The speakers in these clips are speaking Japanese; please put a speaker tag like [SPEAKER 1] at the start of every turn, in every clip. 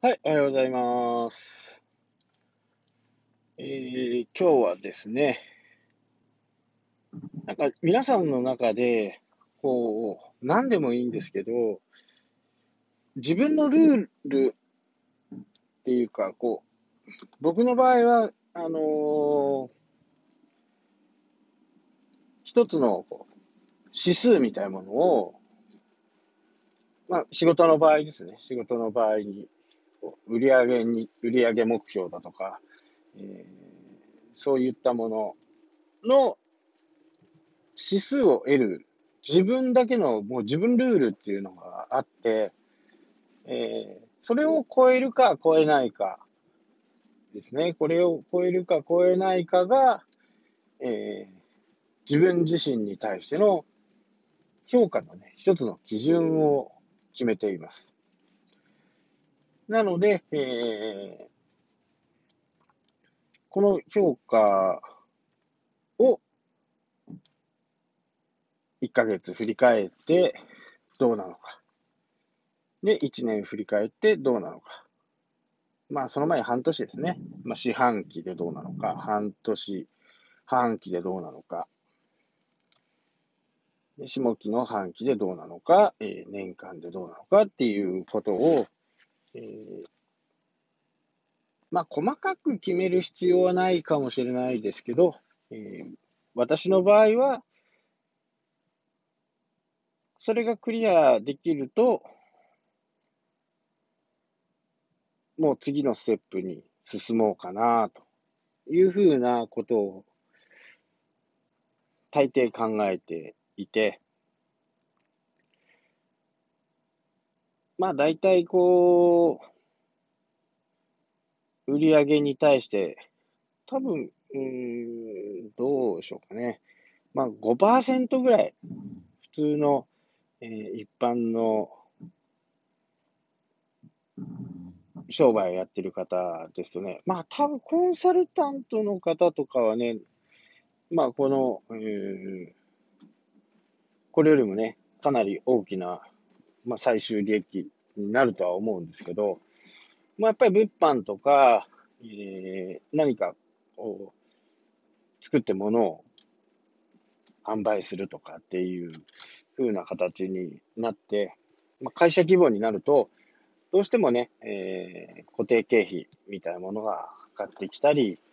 [SPEAKER 1] はい、おはようございます。今日はですね、なんか皆さんの中で、何でもいいんですけど、自分のルールっていうか、僕の場合は、一つの指数みたいなものを、仕事の場合ですね、仕事の場合に、売上目標だとか、えーそういったものの指数を得る、自分だけの、もう自分ルールっていうのがあって、それを超えるか超えないかですね。これを超えるか超えないかが、えー自分自身に対しての評価のね、一つの基準を決めています。なので、この評価を1ヶ月振り返ってどうなのか。で、1年振り返ってどうなのか。その前半年ですね。四半期でどうなのか、半期でどうなのか、下期の半期でどうなのか、年間でどうなのかっていうことを、えー細かく決める必要はないかもしれないですけど、私の場合は、それがクリアできると、もう次のステップに進もうかなというふうなことを大抵考えていて、大体売上に対して、多分、どうでしょうかね。5%ぐらい、普通の、一般の商売をやってる方ですとね、多分コンサルタントの方とかはね、これよりもね、かなり大きな、最終利益になるとは思うんですけど、やっぱり物販とか、何かこう作って物を販売するとかっていう風な形になって、会社規模になると、どうしてもね、固定経費みたいなものがかかってきたり、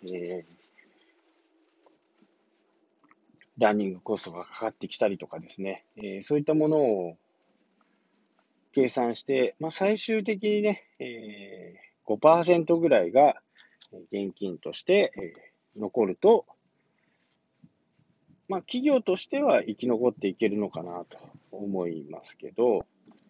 [SPEAKER 1] ランニングコストがかかってきたりとかですね、そういったものを計算して、最終的にね、5%ぐらいが現金として、残ると、企業としては生き残っていけるのかなと思いますけど、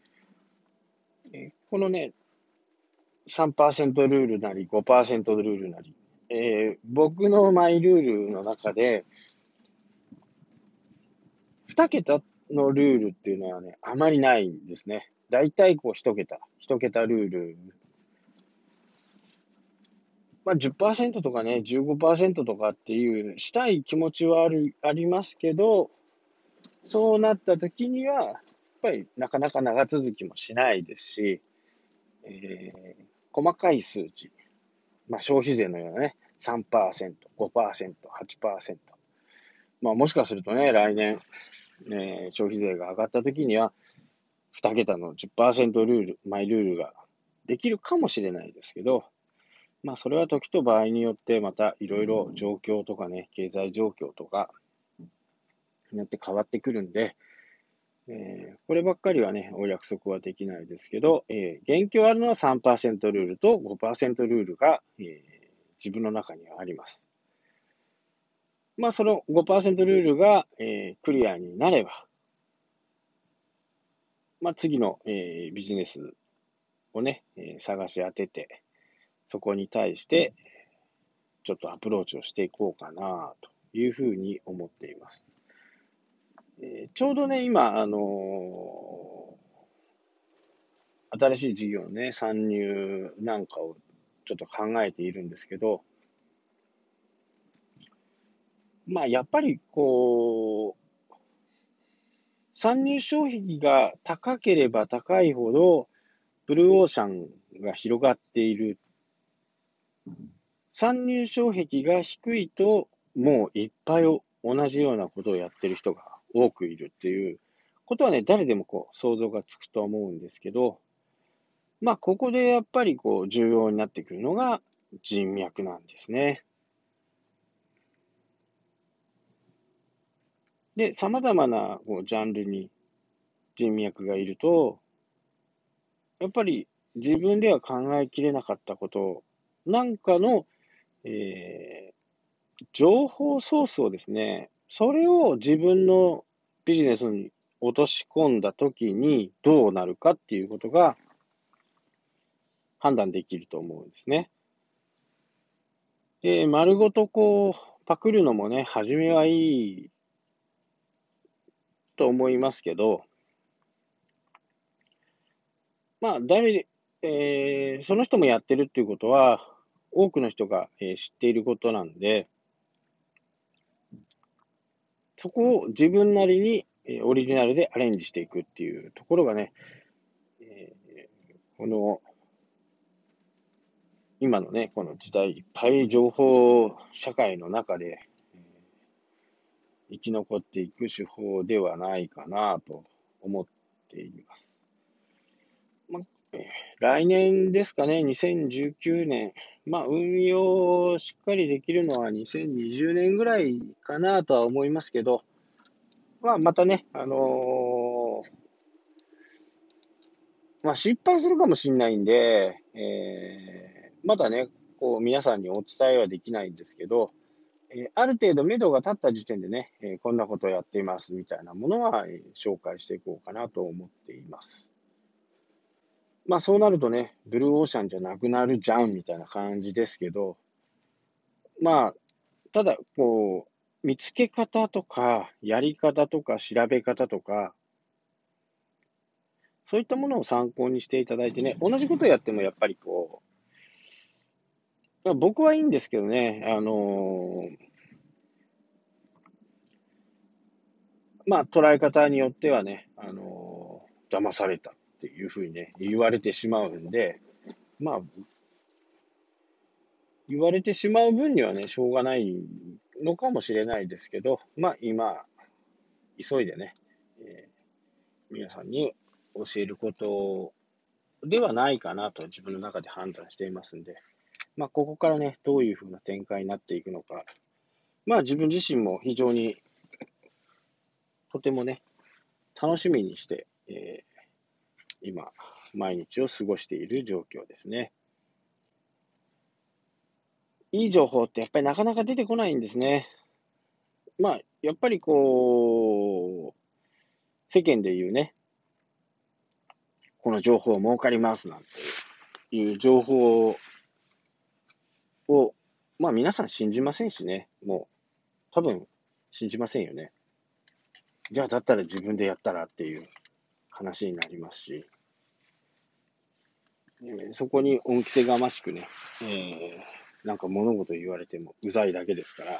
[SPEAKER 1] このね、3%ルールなり5%ルールなり、僕のマイルールの中で、2桁のルールっていうのはね、あまりないんですね。だいたい1桁ルール。10%とかね、15%とかっていう、したい気持ちはありますけど、そうなった時には、やっぱりなかなか長続きもしないですし、細かい数値、消費税のようなね、3%、5%、8%。もしかするとね、来年、消費税が上がった時には、2桁の10%ルール、マイルールができるかもしれないですけど、それは時と場合によってまたいろいろ状況とかね、経済状況とかによって変わってくるんで、こればっかりはね、お約束はできないですけど、元気あるのは3%ルールと5%ルールが、自分の中にはあります。その5%ルールが、クリアになれば、次の、ビジネスをね、探し当てて、そこに対して、ちょっとアプローチをしていこうかな、というふうに思っています。ちょうどね、今、新しい事業のね、参入なんかをちょっと考えているんですけど、やっぱり参入障壁が高ければ高いほど、 ブルーオーシャンが広がっている。参入障壁が低いと、もういっぱい同じようなことをやってる人が多くいるっていうことはね、誰でも想像がつくと思うんですけど、ここでやっぱり重要になってくるのが人脈なんですね。で、様々なジャンルに人脈がいると、やっぱり自分では考えきれなかったことなんかの、え情報ソースをですね、それを自分のビジネスに落とし込んだときにどうなるかっていうことが判断できると思うんですね。で、丸ごとパクるのもね、初めはいいと思いますけど、誰、その人もやってるっていうことは、多くの人が知っていることなんで、そこを自分なりにオリジナルでアレンジしていくっていうところがね、この今のね、この時代、いっぱい情報社会の中で生き残っていく手法ではないかなと思っています。ま来年ですかね、2019年、運用しっかりできるのは2020年ぐらいかなとは思いますけど、またね、失敗するかもしれないんで、まだね、皆さんにお伝えはできないんですけど、ある程度目処が立った時点でね、こんなことをやっていますみたいなものは、紹介していこうかなと思っています。そうなるとね、ブルーオーシャンじゃなくなるじゃんみたいな感じですけど、ただ、見つけ方とか、やり方とか、調べ方とか、そういったものを参考にしていただいてね、同じことをやってもやっぱり僕はいいんですけどね、捉え方によってはね、騙されたっていうふうにね、言われてしまうんで、まあ、言われてしまう分にはね、しょうがないのかもしれないですけど、今、急いでね、皆さんに教えることではないかなと自分の中で判断していますんで、ここからね、どういうふうな展開になっていくのか、自分自身も非常にとてもね、楽しみにして、今、毎日を過ごしている状況ですね。いい情報ってやっぱりなかなか出てこないんですね。やっぱり世間で言うね、この情報儲かりますなんていう情報を、皆さん信じませんしね、もう多分信じませんよね。じゃあだったら自分でやったらっていう話になりますし、そこに恩着せがましくね、なんか物事言われてもうざいだけですから、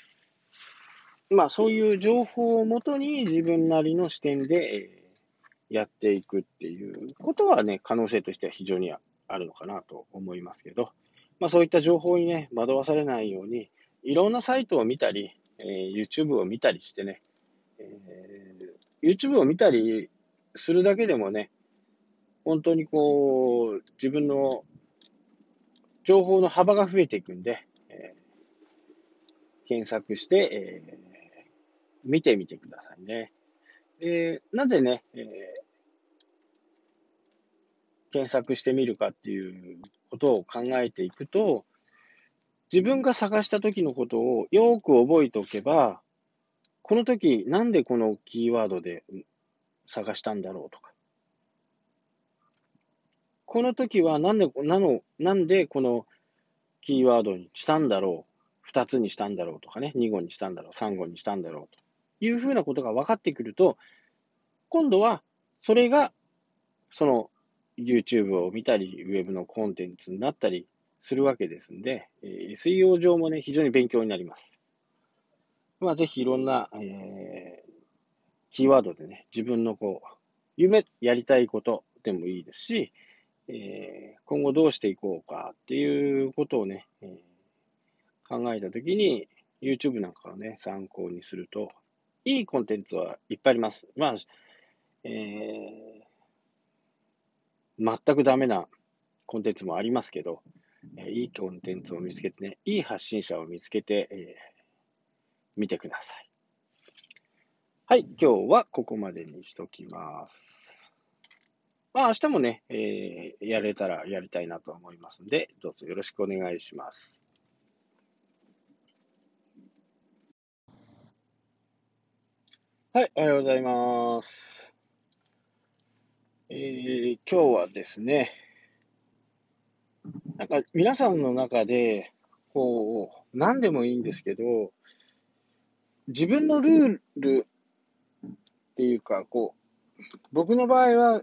[SPEAKER 1] そういう情報をもとに自分なりの視点で、やっていくっていうことはね、可能性としては非常にあるのかなと思いますけど、そういった情報にね、惑わされないように、いろんなサイトを見たり、YouTube を見たりしてね、YouTube を見たりするだけでもね、本当に自分の情報の幅が増えていくんで、検索して、見てみてくださいね。なぜね、検索してみるかっていうことを考えていくと、自分が探した時のことをよく覚えておけば、この時なんでこのキーワードで探したんだろうとか、この時はなんでこのキーワードにしたんだろう、二つにしたんだろうとかね、二語にしたんだろう、三語にしたんだろうというふうなことが分かってくると、今度はそれがその YouTube を見たり、ウェブのコンテンツになったりするわけですんで、SEO 上もね、非常に勉強になります。ぜひいろんな、キーワードでね、自分の夢、やりたいことでもいいですし、 今後どうしていこうかっていうことをね、考えたときに、YouTube なんかをね、参考にすると、いいコンテンツはいっぱいあります。まあ、全くダメなコンテンツもありますけど、いいコンテンツを見つけてね、いい発信者を見つけて、見てください。はい、今日はここまでにしときます。まあ、明日もね、やれたらやりたいなと思いますので、どうぞよろしくお願いします。はい、おはようございます。今日はですね、なんか皆さんの中で、こう、何でもいいんですけど、自分のルールっていうか、こう、僕の場合は、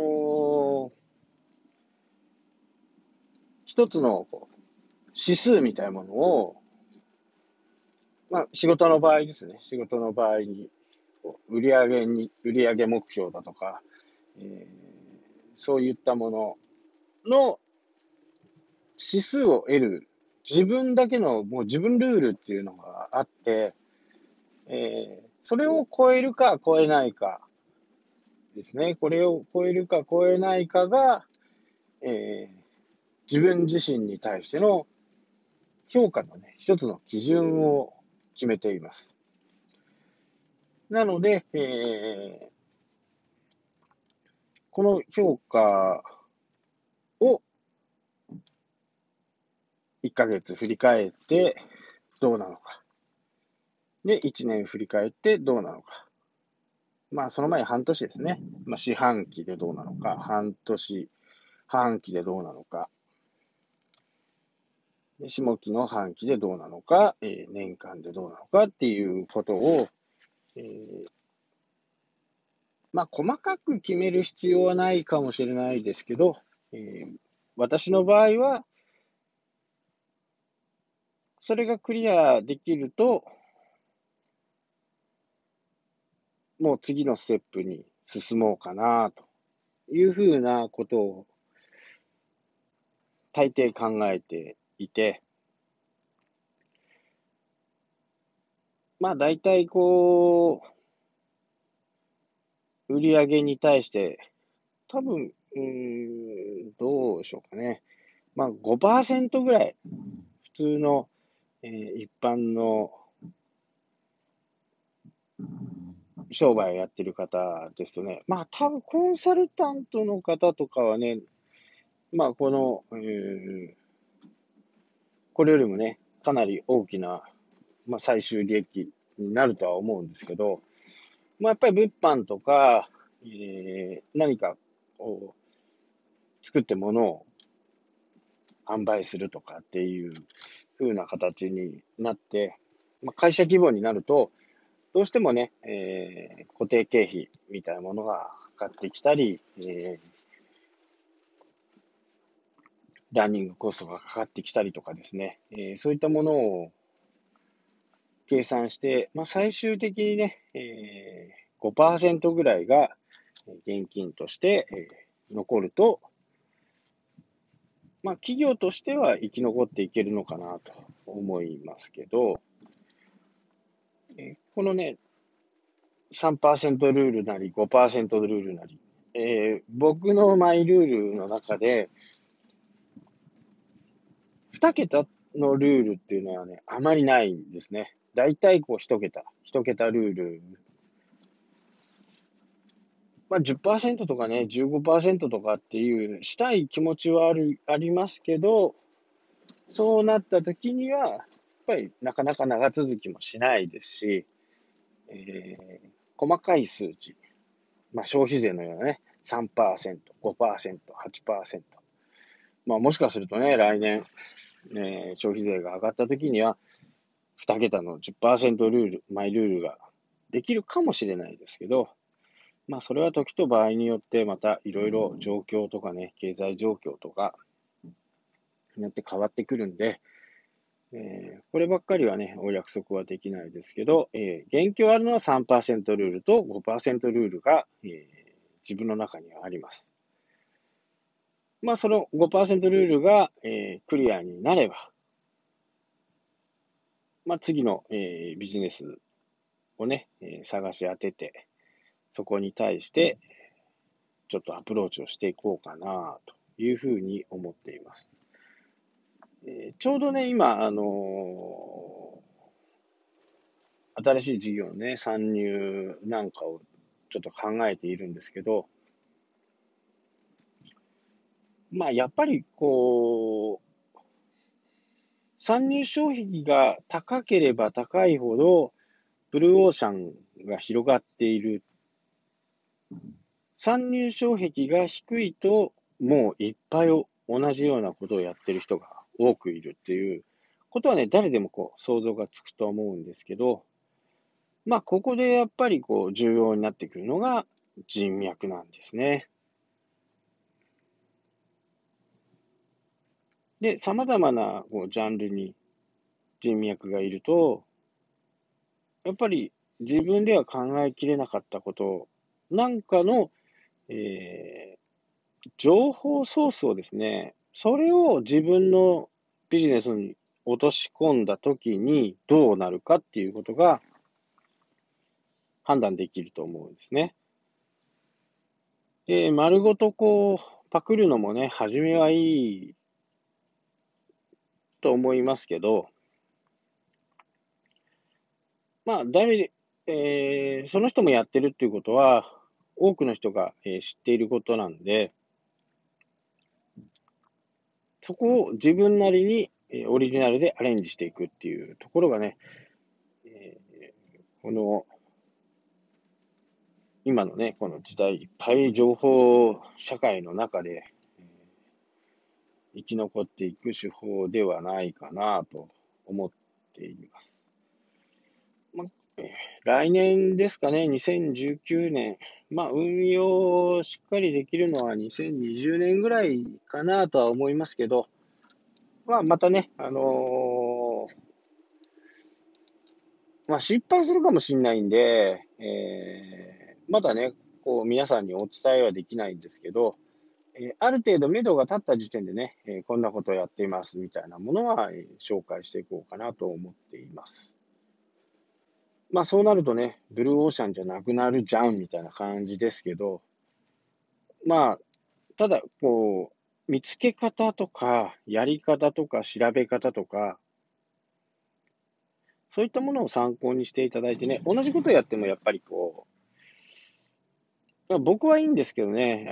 [SPEAKER 1] 一つの指数みたいなものを、まあ、仕事の場合ですね。仕事の場合に、売上目標だとか、そういったものの指数を得る、自分だけの、もう自分ルールっていうのがあって、それを超えるか超えないかですね。これを超えるか超えないかが、え自分自身に対しての評価のね、一つの基準を決めています。なので、この評価を1ヶ月振り返ってどうなのか。で、1年振り返ってどうなのか。まあ、その前半年ですね。まあ、四半期でどうなのか、半期でどうなのか、下期の半期でどうなのか、年間でどうなのかっていうことを、えーまあ、細かく決める必要はないかもしれないですけど、私の場合は、それがクリアできると、もう次のステップに進もうかな、というふうなことを大抵考えていて、まあ大体こう、売上に対して、多分、どうでしょうかね。まあ5%ぐらい、普通の、一般の商売をやってる方ですとね、まあ多分コンサルタントの方とかはね、まあこの、これよりもね、かなり大きな、まあ、最終利益になるとは思うんですけど、まあ、やっぱり物販とか、何かこう作って物を販売するとかっていう風な形になって、まあ、会社規模になると、どうしてもね、固定経費みたいなものがかかってきたり、ランニングコストがかかってきたりとかですね、そういったものを計算して、まあ、最終的にね、5%ぐらいが現金として、残ると、まあ、企業としては生き残っていけるのかなと思いますけど、このね、3%ルールなり5%ルールなり、僕のマイルールの中で、2桁のルールっていうのはね、あまりないんですね。だいたいこう1桁ルール、まあ10%とかね、15%とかっていうしたい気持ちはありますけど、そうなった時には、やっぱりなかなか長続きもしないですし、細かい数値、まあ消費税のようなね、3%、5%、8%。まあもしかするとね、来年、消費税が上がった時には、2桁の10%ルール、マイルールができるかもしれないですけど、まあそれは時と場合によってまたいろいろ状況とかね、経済状況とかによって変わってくるんで、こればっかりはね、お約束はできないですけど、元気あるのは3%ルールと5%ルールが、自分の中にはあります。 その5%ルールが、クリアになれば、次の、ビジネスをね、探し当てて、そこに対して、ちょっとアプローチをしていこうかな、というふうに思っています。ちょうどね、今、新しい事業のね、参入なんかをちょっと考えているんですけど、やっぱり参入障壁が高ければ高いほど、ブルーオーシャンが広がっている。参入障壁が低いと、もういっぱい同じようなことをやってる人が多くいるっていうことはね、誰でも想像がつくと思うんですけど、ここでやっぱり重要になってくるのが人脈なんですね。で、様々なジャンルに人脈がいると、やっぱり自分では考えきれなかったことなんかの、情報ソースをですね、それを自分のビジネスに落とし込んだときにどうなるかっていうことが判断できると思うんですね。で、丸ごとパクるのもね、初めはいいと思いますけど、誰、その人もやってるっていうことは、多くの人が知っていることなんで、そこを自分なりにオリジナルでアレンジしていくっていうところがね、この今のね、この時代いっぱい情報社会の中で生き残っていく手法ではないかなと思っています。ま来年ですかね、2019年。運用しっかりできるのは2020年ぐらいかなとは思いますけど、またね、失敗するかもしれないんで、まだね、皆さんにお伝えはできないんですけど、ある程度目処が立った時点でね、こんなことをやっていますみたいなものは、紹介していこうかなと思っています。そうなるとね、ブルーオーシャンじゃなくなるじゃんみたいな感じですけど、ただ、見つけ方とか、やり方とか、調べ方とか、そういったものを参考にしていただいてね、同じことをやってもやっぱり僕はいいんですけどね、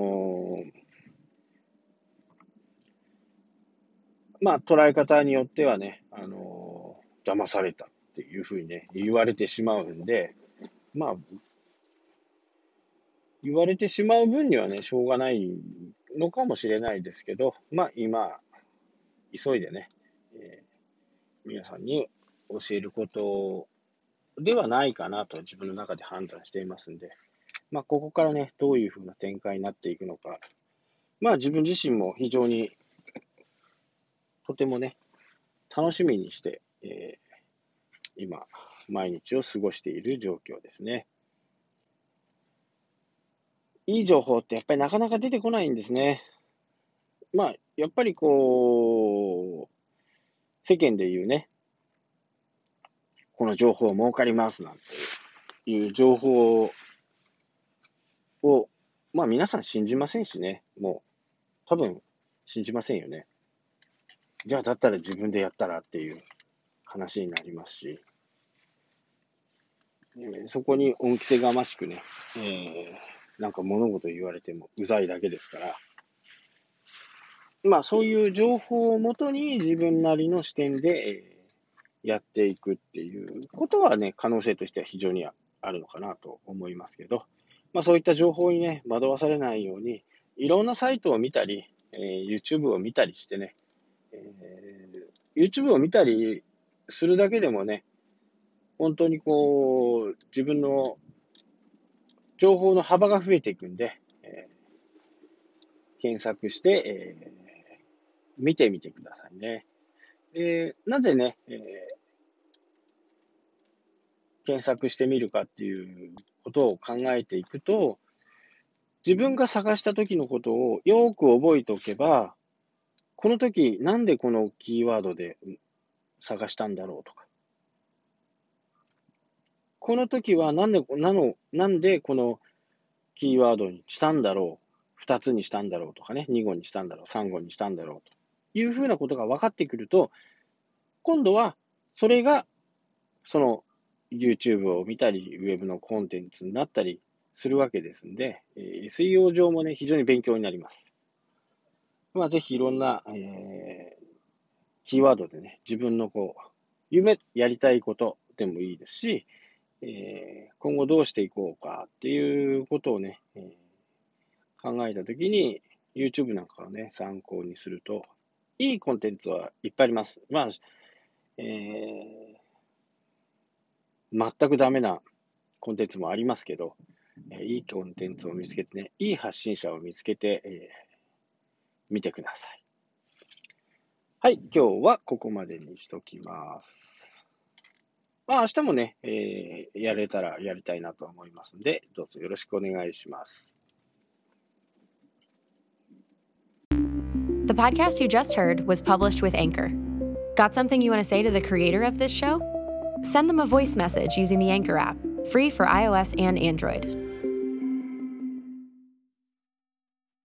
[SPEAKER 1] 捉え方によってはね、騙されたっていうふうにね、言われてしまうんで、まあ、言われてしまう分にはね、しょうがないのかもしれないですけど、今、急いでね、え皆さんに教えることではないかなと自分の中で判断していますんで、ここからね、どういうふうな展開になっていくのか、自分自身も非常にとてもね、楽しみにして、今、毎日を過ごしている状況ですね。いい情報ってやっぱりなかなか出てこないんですね。やっぱり世間で言うね、この情報儲かりますなんていう情報を、皆さん信じませんしね、もう多分信じませんよね。じゃあだったら自分でやったらっていう話になりますし、そこに恩着せがましくね、なんか物事言われてもうざいだけですから、そういう情報をもとに自分なりの視点で、やっていくっていうことはね、可能性としては非常にあるのかなと思いますけど、そういった情報にね、惑わされないように、いろんなサイトを見たり、YouTube を見たりしてね、YouTube を見たりするだけでもね、本当に自分の情報の幅が増えていくんで、検索して、見てみてくださいね。なぜね、検索してみるかっていうことを考えていくと、 自分が探した時のことをよく覚えておけば、この時なんでこのキーワードで探したんだろうとか、この時はなんでこのキーワードにしたんだろう、2つにしたんだろうとかね、2語にしたんだろう、3語にしたんだろうというふうなことが分かってくると、今度はそれがその YouTube を見たり、ウェブのコンテンツになったりするわけですんで、SEO 上もね、非常に勉強になります。ぜひいろんな、キーワードでね、自分のやりたいことでもいいですし、今後どうしていこうかっていうことをね、考えたときに、YouTube なんかをね、参考にすると、いいコンテンツはいっぱいあります。全くダメなコンテンツもありますけど、いいコンテンツを見つけてね、いい発信者を見つけて、見てください。はい、今日はここまでにしときます。明日もね、やれたらやりたいなと思いますので、どうぞよろしくお願いします。
[SPEAKER 2] The podcast you just heard was published with Anchor. Got something you want to say to the creator of this show? Send them a voice message using the Anchor app, free for iOS and Android.